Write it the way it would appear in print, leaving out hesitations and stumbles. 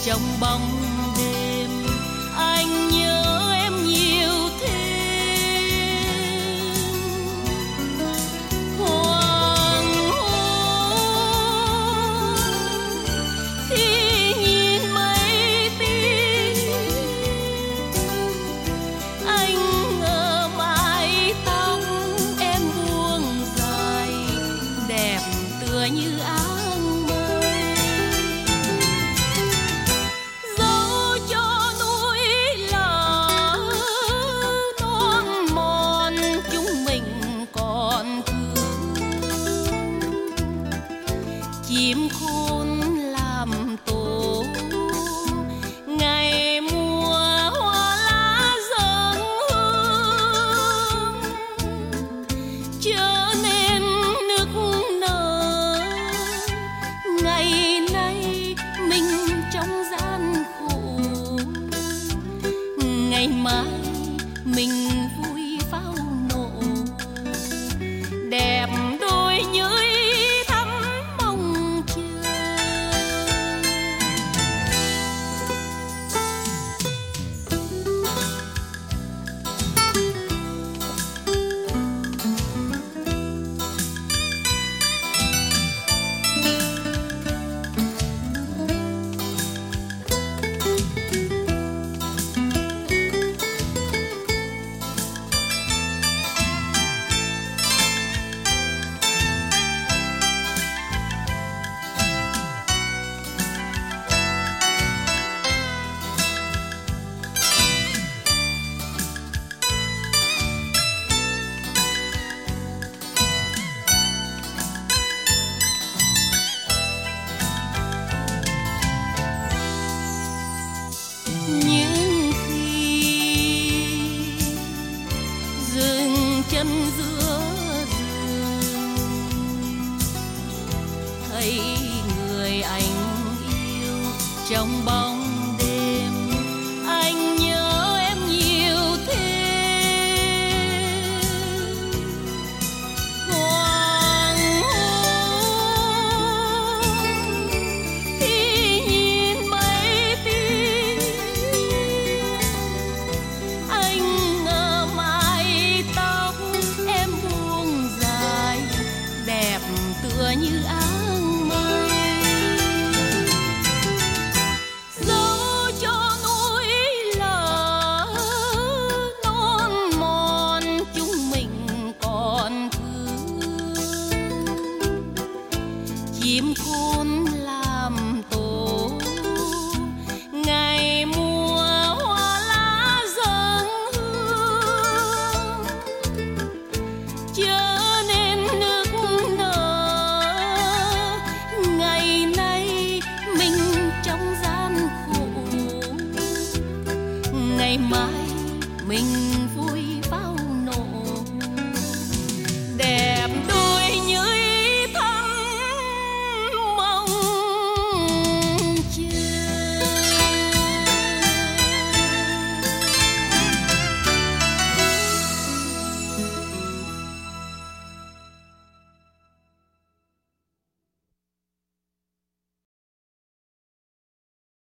trong bóng đêm. Anh nhớ em nhiều thêm. Hoàng hôn khi nhìn mây tím, anh ngờ mái tóc em buông dài, đẹp tựa như áng mây. Dẫu cho núi lở non mòn, chúng mình còn thương. Chim khôn làm tổ, ngày mùa hoa lá dâng hương, trở nên nức nở. Ngày nay mình trong gian khổ, ngày mai mình vui pháo nổ. Đẹp đôi nhới thắm mong chờ. Nhưng khi dừng chân giữa rừng, thấy người anh yêu trong bóng đêm, anh nhớ em nhiều thêm. Hoàng hôn khi nhìn mây tím, anh ngờ mái tóc em buông dài, đẹp tựa như áng mây. Dẫu cho núi lở non mòn, chúng mình còn thương. Chim khôn làm tổ, ngày mùa hoa lá dâng hương, trở nên nức nở. Ngày nay mình trong gian khổ, ngày mai mình